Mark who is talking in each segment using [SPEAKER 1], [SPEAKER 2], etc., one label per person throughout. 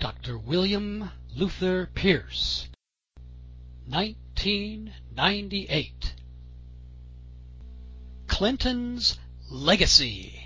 [SPEAKER 1] Dr. William Luther Pierce, 1998. Clinton's Legacy.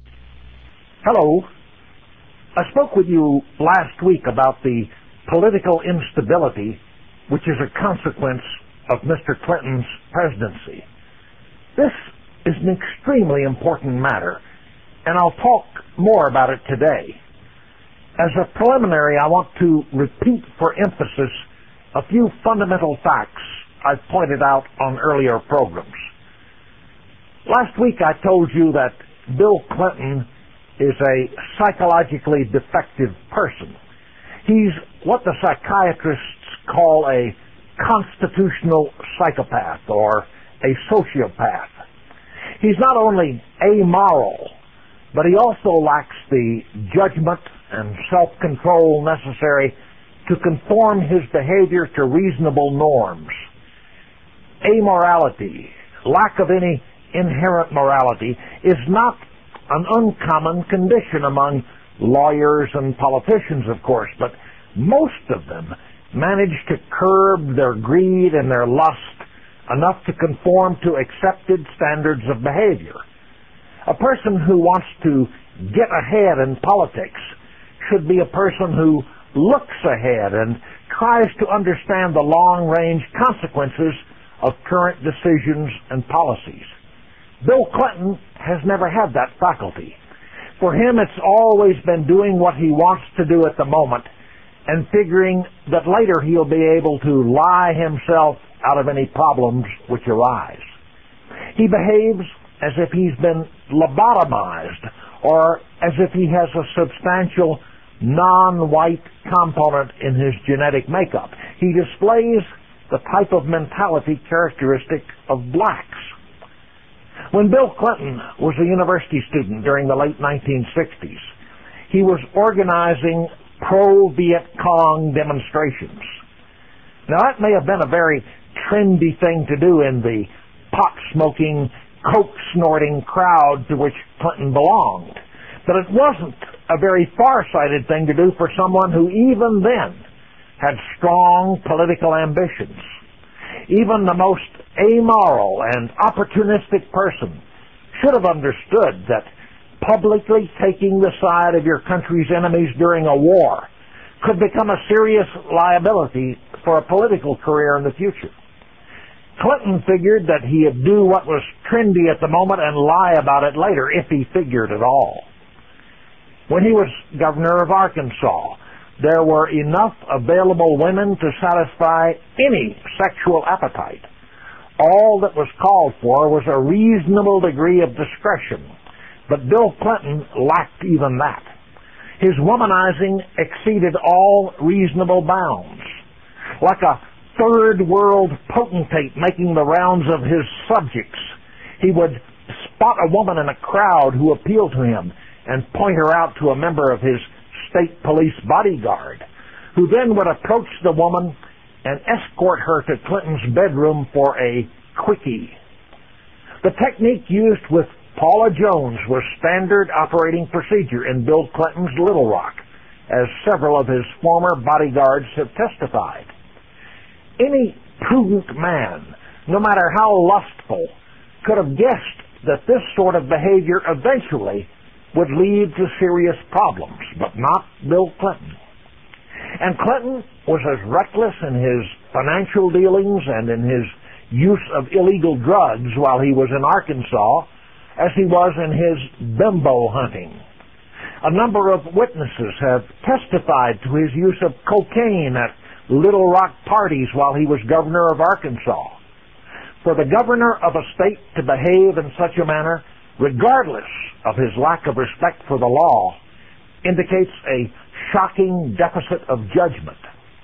[SPEAKER 2] Hello. I spoke with you last week about the political instability which is a consequence of Mr. Clinton's presidency. This is an extremely important matter, and I'll talk more about it today. As a preliminary, I want to repeat for emphasis a few fundamental facts I've pointed out on earlier programs. Last week I told you that Bill Clinton is a psychologically defective person. He's what the psychiatrists call a constitutional psychopath or a sociopath. He's not only amoral, but he also lacks the judgment and self-control necessary to conform his behavior to reasonable norms. Amorality, lack of any inherent morality, is not an uncommon condition among lawyers and politicians, of course, but most of them manage to curb their greed and their lust enough to conform to accepted standards of behavior. A person who wants to get ahead in politics should be a person who looks ahead and tries to understand the long-range consequences of current decisions and policies. Bill Clinton has never had that faculty. For him, it's always been doing what he wants to do at the moment and figuring that later he'll be able to lie himself out of any problems which arise. He behaves as if he's been lobotomized or as if he has a substantial non-white component in his genetic makeup. He displays the type of mentality characteristic of blacks. When Bill Clinton was a university student during the late 1960s, he was organizing pro-Viet Cong demonstrations. Now, that may have been a very trendy thing to do in the pot-smoking, coke-snorting crowd to which Clinton belonged, but it wasn't a very far-sighted thing to do for someone who even then had strong political ambitions. Even the most amoral and opportunistic person should have understood that publicly taking the side of your country's enemies during a war could become a serious liability for a political career in the future. Clinton figured that he'd do what was trendy at the moment and lie about it later, if he figured at all. When he was governor of Arkansas, there were enough available women to satisfy any sexual appetite. All that was called for was a reasonable degree of discretion, but Bill Clinton lacked even that. His womanizing exceeded all reasonable bounds. Like a third world potentate making the rounds of his subjects, he would spot a woman in a crowd who appealed to him and point her out to a member of his state police bodyguard, who then would approach the woman and escort her to Clinton's bedroom for a quickie. The technique used with Paula Jones was standard operating procedure in Bill Clinton's Little Rock, as several of his former bodyguards have testified. Any prudent man, no matter how lustful, could have guessed that this sort of behavior eventually would lead to serious problems, but not Bill Clinton. And Clinton was as reckless in his financial dealings and in his use of illegal drugs while he was in Arkansas as he was in his bimbo hunting. A number of witnesses have testified to his use of cocaine at Little Rock parties while he was governor of Arkansas. For the governor of a state to behave in such a manner, regardless of his lack of respect for the law, indicates a shocking deficit of judgment.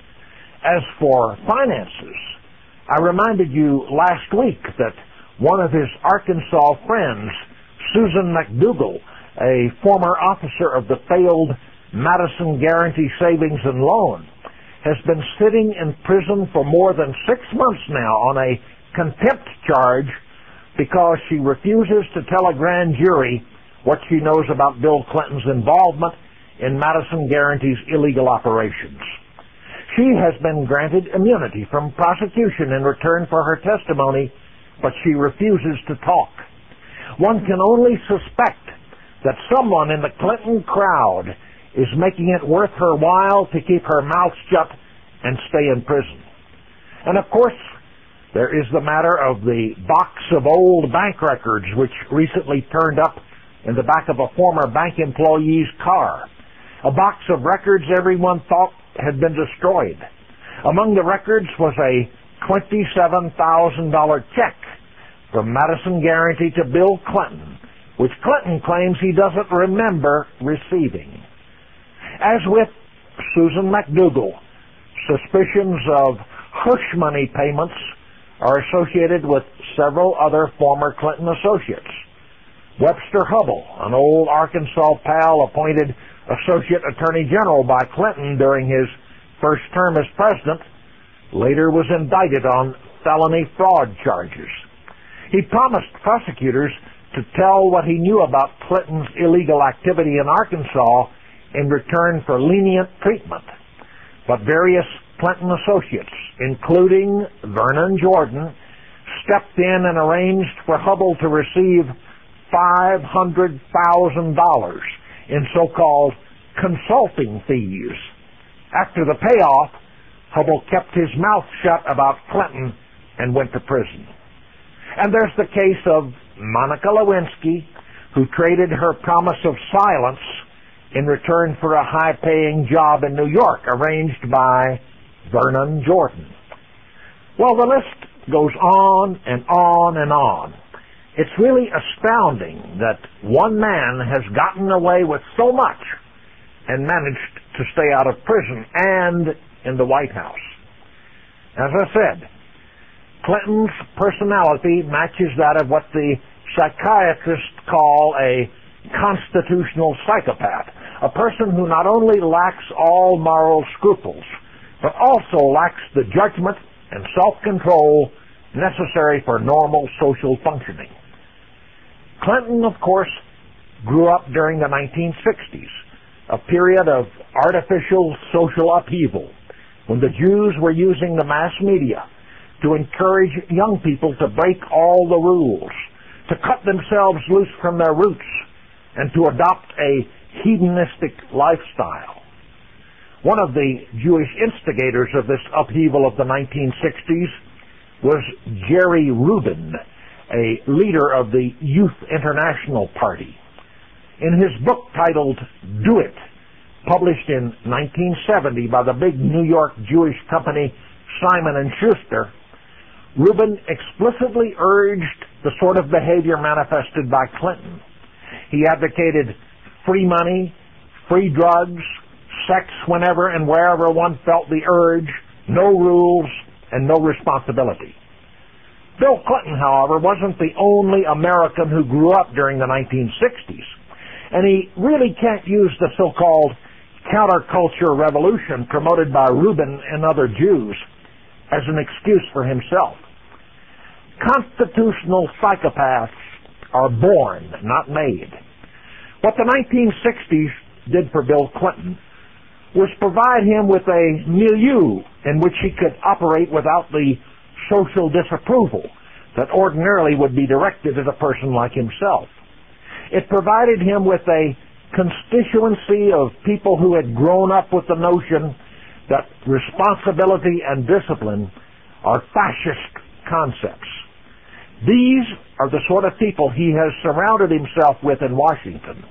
[SPEAKER 2] As for finances, I reminded you last week that one of his Arkansas friends, Susan McDougal, a former officer of the failed Madison Guaranty Savings and Loan, has been sitting in prison for more than 6 months now on a contempt charge because she refuses to tell a grand jury what she knows about Bill Clinton's involvement in Madison Guaranty's illegal operations. She has been granted immunity from prosecution in return for her testimony, but she refuses to talk. One can only suspect that someone in the Clinton crowd is making it worth her while to keep her mouth shut and stay in prison. And of course, there is the matter of the box of old bank records which recently turned up in the back of a former bank employee's car. A box of records everyone thought had been destroyed. Among the records was a $27,000 check from Madison Guaranty to Bill Clinton, which Clinton claims he doesn't remember receiving. As with Susan McDougal, suspicions of hush money payments are associated with several other former Clinton associates. Webster Hubbell, an old Arkansas pal appointed Associate Attorney General by Clinton during his first term as president, later was indicted on felony fraud charges. He promised prosecutors to tell what he knew about Clinton's illegal activity in Arkansas in return for lenient treatment. But various Clinton associates, including Vernon Jordan, stepped in and arranged for Hubbell to receive $500,000 in so-called consulting fees. After the payoff, Hubbell kept his mouth shut about Clinton and went to prison. And there's the case of Monica Lewinsky, who traded her promise of silence in return for a high-paying job in New York, arranged by Vernon Jordan. Well, the list goes on and on and on. It's really astounding that one man has gotten away with so much and managed to stay out of prison and in the White House. As I said, Clinton's personality matches that of what the psychiatrists call a constitutional psychopath, a person who not only lacks all moral scruples, but also lacks the judgment and self-control necessary for normal social functioning. Clinton, of course, grew up during the 1960s, a period of artificial social upheaval, when the Jews were using the mass media to encourage young people to break all the rules, to cut themselves loose from their roots, and to adopt a hedonistic lifestyle. One of the Jewish instigators of this upheaval of the 1960s was Jerry Rubin, a leader of the Youth International Party. In his book titled Do It, published in 1970 by the big New York Jewish company Simon & Schuster, Rubin explicitly urged the sort of behavior manifested by Clinton. He advocated free money, free drugs, sex whenever and wherever one felt the urge, no rules, and no responsibility. Bill Clinton, however, wasn't the only American who grew up during the 1960s, and he really can't use the so-called counterculture revolution promoted by Rubin and other Jews as an excuse for himself. Constitutional psychopaths are born, not made. What the 1960s did for Bill Clinton was provide him with a milieu in which he could operate without the social disapproval that ordinarily would be directed at a person like himself. It provided him with a constituency of people who had grown up with the notion that responsibility and discipline are fascist concepts. These are the sort of people he has surrounded himself with in Washington.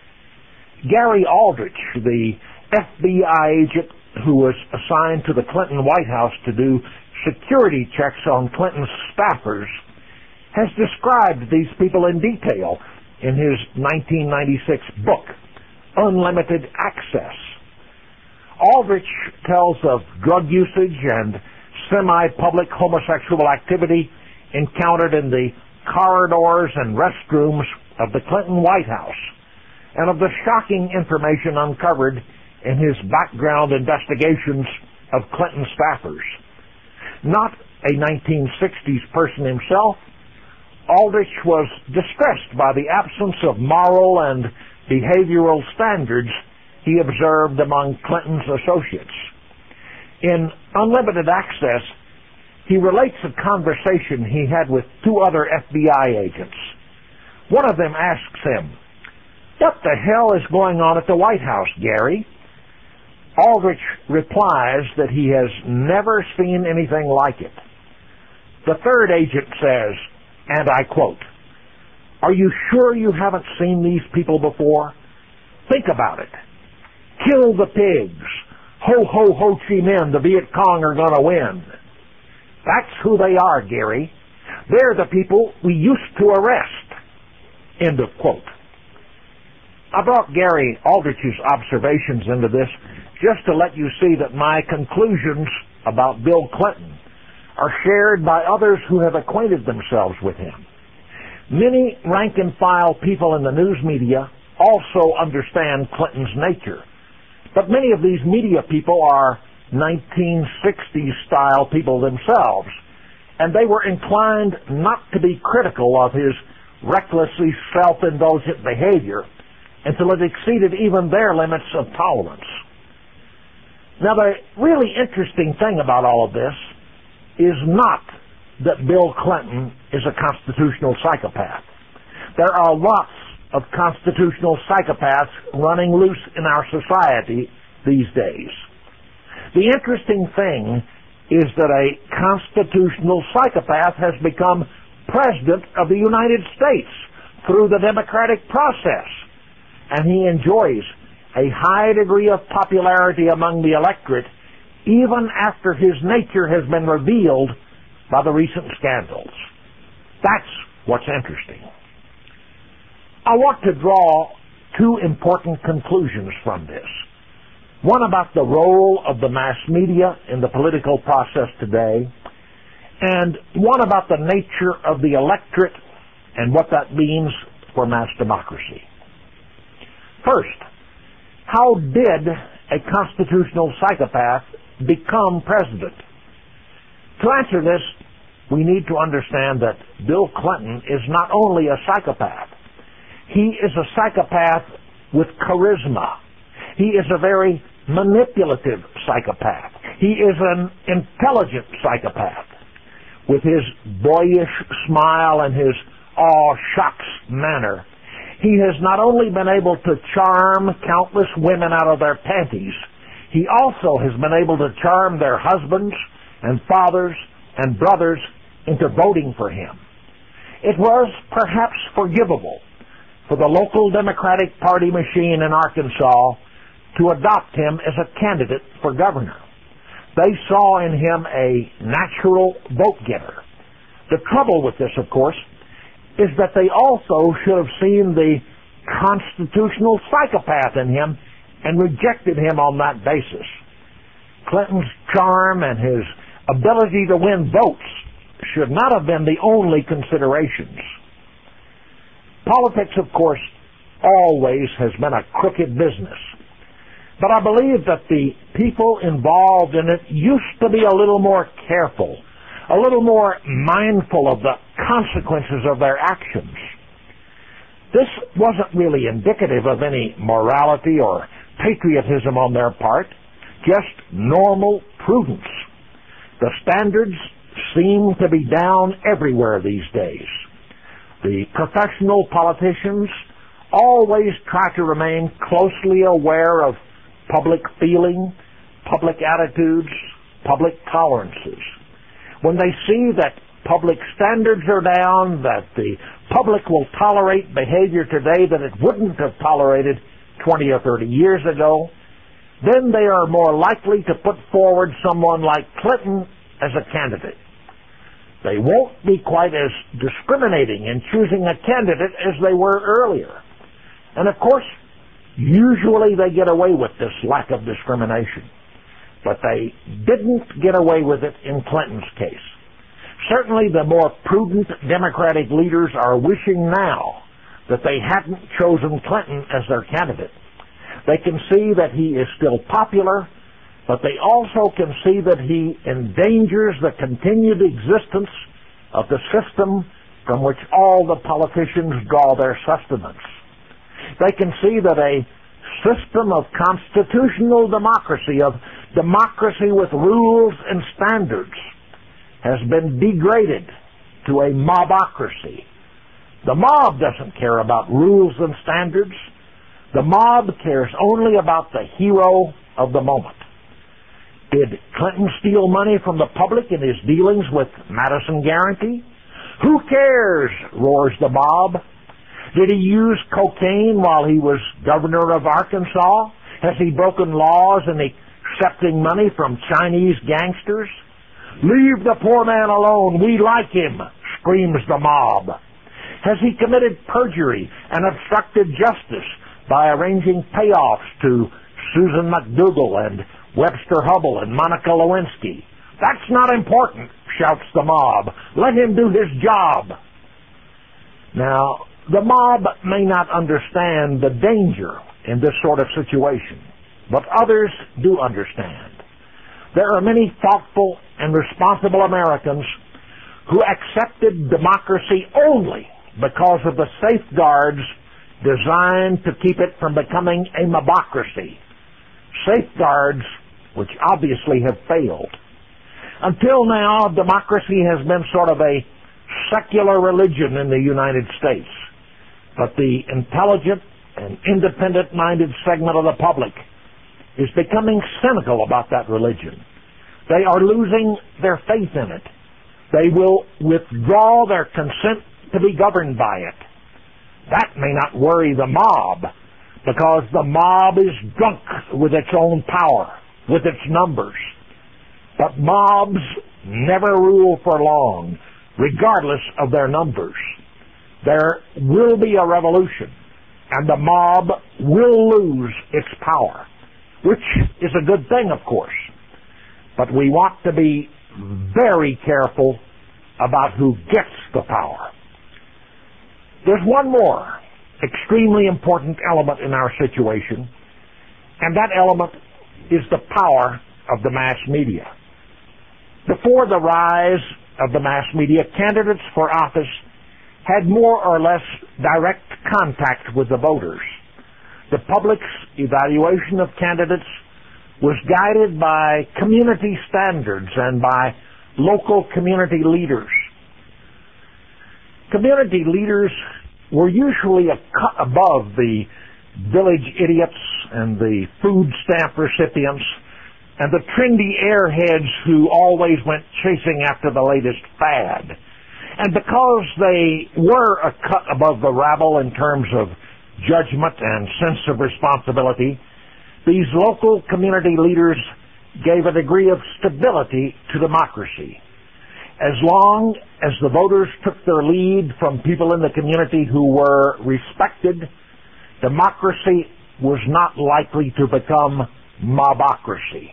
[SPEAKER 2] Gary Aldrich, the FBI agent who was assigned to the Clinton White House to do security checks on Clinton's staffers, has described these people in detail in his 1996 book, Unlimited Access. Aldrich tells of drug usage and semi-public homosexual activity encountered in the corridors and restrooms of the Clinton White House, and of the shocking information uncovered in his background investigations of Clinton staffers. Not a 1960s person himself, Aldrich was distressed by the absence of moral and behavioral standards he observed among Clinton's associates. In Unlimited Access, he relates a conversation he had with two other FBI agents. One of them asks him, "What the hell is going on at the White House, Gary?" Aldrich replies that he has never seen anything like it. The third agent says, and I quote, "Are you sure you haven't seen these people before? Think about it. Kill the pigs. Ho, ho, Ho Chi Minh, the Viet Cong are going to win. That's who they are, Gary. They're the people we used to arrest." End of quote. I brought Gary Aldrich's observations into this just to let you see that my conclusions about Bill Clinton are shared by others who have acquainted themselves with him. Many rank-and-file people in the news media also understand Clinton's nature, but many of these media people are 1960s-style people themselves, and they were inclined not to be critical of his recklessly self-indulgent behavior until it exceeded even their limits of tolerance. Now, the really interesting thing about all of this is not that Bill Clinton is a constitutional psychopath. There are lots of constitutional psychopaths running loose in our society these days. The interesting thing is that a constitutional psychopath has become President of the United States through the democratic process, and he enjoys a high degree of popularity among the electorate even after his nature has been revealed by the recent scandals. That's what's interesting. I want to draw two important conclusions from this. One about the role of the mass media in the political process today, and one about the nature of the electorate and what that means for mass democracy. First, how did a constitutional psychopath become president? To answer this, we need to understand that Bill Clinton is not only a psychopath. He is a psychopath with charisma. He is a very manipulative psychopath. He is an intelligent psychopath. With his boyish smile and his aw shucks manner, he has not only been able to charm countless women out of their panties, he also has been able to charm their husbands and fathers and brothers into voting for him. It was perhaps forgivable for the local Democratic Party machine in Arkansas to adopt him as a candidate for governor. They saw in him a natural vote-getter. The trouble with this, of course, is that they also should have seen the constitutional psychopath in him and rejected him on that basis. Clinton's charm and his ability to win votes should not have been the only considerations. Politics, of course, always has been a crooked business. But I believe that the people involved in it used to be a little more careful, a little more mindful of the consequences of their actions. This wasn't really indicative of any morality or patriotism on their part, just normal prudence. The standards seem to be down everywhere these days. The professional politicians always try to remain closely aware of public feeling, public attitudes, public tolerances. When they see that public standards are down, that the public will tolerate behavior today that it wouldn't have tolerated 20 or 30 years ago, then they are more likely to put forward someone like Clinton as a candidate. They won't be quite as discriminating in choosing a candidate as they were earlier. And of course, usually they get away with this lack of discrimination. But they didn't get away with it in Clinton's case. Certainly the more prudent Democratic leaders are wishing now that they hadn't chosen Clinton as their candidate. They can see that he is still popular, but they also can see that he endangers the continued existence of the system from which all the politicians draw their sustenance. They can see that a system of constitutional democracy, of democracy with rules and standards, has been degraded to a mobocracy. The mob doesn't care about rules and standards. The mob cares only about the hero of the moment. Did Clinton steal money from the public in his dealings with Madison Guaranty? Who cares, roars the mob. Did he use cocaine while he was governor of Arkansas? Has he broken laws in accepting money from Chinese gangsters? Leave the poor man alone. We like him, screams the mob. Has he committed perjury and obstructed justice by arranging payoffs to Susan McDougal and Webster Hubbell and Monica Lewinsky? That's not important, shouts the mob. Let him do his job. Now, the mob may not understand the danger in this sort of situation, but others do understand. There are many thoughtful and responsible Americans who accepted democracy only because of the safeguards designed to keep it from becoming a mobocracy. Safeguards which obviously have failed. Until now, democracy has been sort of a secular religion in the United States. But the intelligent and independent-minded segment of the public is becoming cynical about that religion. They are losing their faith in it. They will withdraw their consent to be governed by it. That may not worry the mob, because the mob is drunk with its own power, with its numbers. But mobs never rule for long, regardless of their numbers. There will be a revolution, and the mob will lose its power, which is a good thing, of course. But we want to be very careful about who gets the power. There's one more extremely important element in our situation, and that element is the power of the mass media. Before the rise of the mass media, candidates for office had more or less direct contact with the voters. The public's evaluation of candidates was guided by community standards and by local community leaders. Community leaders were usually a cut above the village idiots and the food stamp recipients and the trendy airheads who always went chasing after the latest fad. And because they were a cut above the rabble in terms of judgment and sense of responsibility, these local community leaders gave a degree of stability to democracy. As long as the voters took their lead from people in the community who were respected, democracy was not likely to become mobocracy.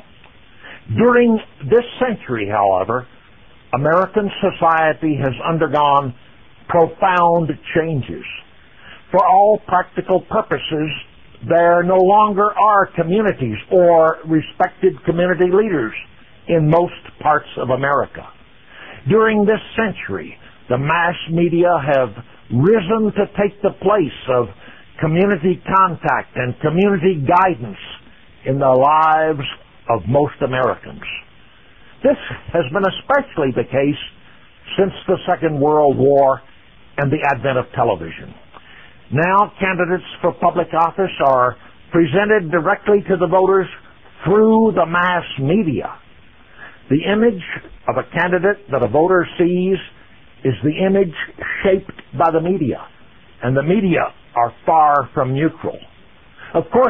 [SPEAKER 2] During this century, however, American society has undergone profound changes. For all practical purposes, there no longer are communities or respected community leaders in most parts of America. During this century, the mass media have risen to take the place of community contact and community guidance in the lives of most Americans. This has been especially the case since the Second World War and the advent of television. Now, candidates for public office are presented directly to the voters through the mass media. The image of a candidate that a voter sees is the image shaped by the media, and the media are far from neutral. Of course,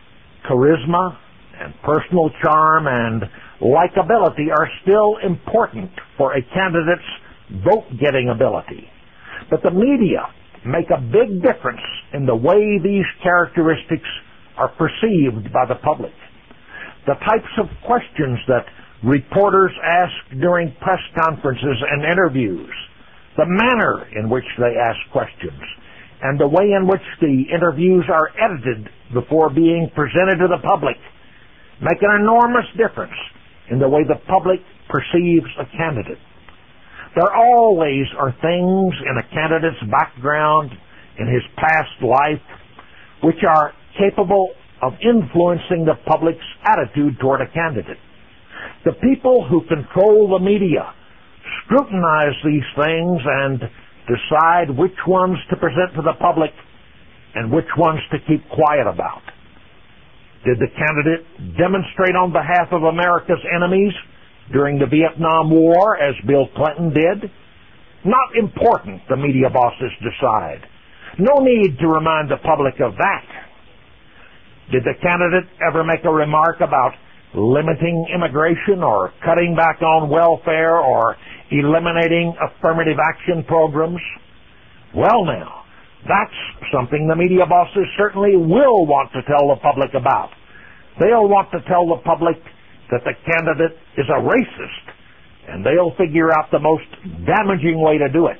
[SPEAKER 2] charisma and personal charm and likability are still important for a candidate's vote-getting ability. But the media make a big difference in the way these characteristics are perceived by the public. The types of questions that reporters ask during press conferences and interviews, the manner in which they ask questions, and the way in which the interviews are edited before being presented to the public make an enormous difference in the way the public perceives a candidate. There always are things in a candidate's background, in his past life, which are capable of influencing the public's attitude toward a candidate. The people who control the media scrutinize these things and decide which ones to present to the public and which ones to keep quiet about. Did the candidate demonstrate on behalf of America's enemies during the Vietnam War as Bill Clinton did? Not important, the media bosses decide. No need to remind the public of that. Did the candidate ever make a remark about limiting immigration or cutting back on welfare or eliminating affirmative action programs? Well now, that's something the media bosses certainly will want to tell the public about. They'll want to tell the public that the candidate is a racist, and they'll figure out the most damaging way to do it.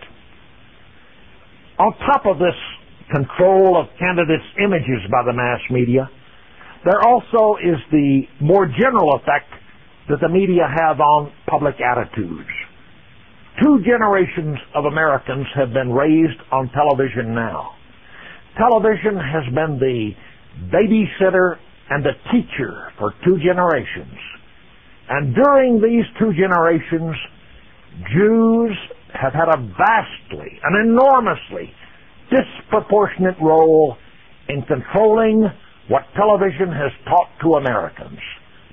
[SPEAKER 2] On top of this control of candidates' images by the mass media, there also is the more general effect that the media have on public attitudes. 2 generations of Americans have been raised on television now. Television has been the babysitter and the teacher for 2 generations. And during these 2 generations, Jews have had a vastly, an enormously disproportionate role in controlling what television has taught to Americans.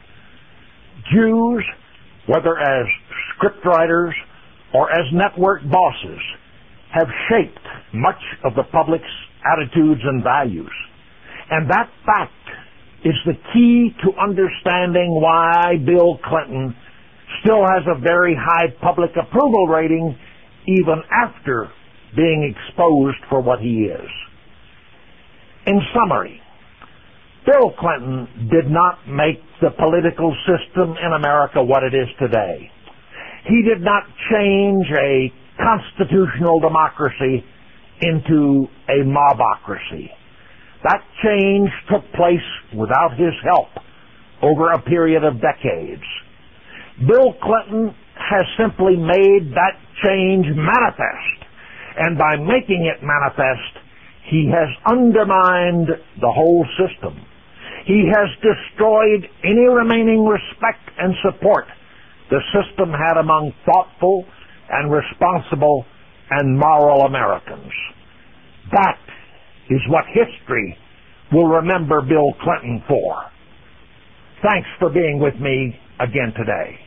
[SPEAKER 2] Jews, whether as scriptwriters or as network bosses, have shaped much of the public's attitudes and values. And that fact is the key to understanding why Bill Clinton still has a very high public approval rating even after being exposed for what he is. In summary, Bill Clinton did not make the political system in America what it is today. He did not change a constitutional democracy into a mobocracy. That change took place without his help over a period of decades. Bill Clinton has simply made that change manifest, and by making it manifest, he has undermined the whole system. He has destroyed any remaining respect and support the system had among thoughtful and responsible and moral Americans. That is what history will remember Bill Clinton for. Thanks for being with me again today.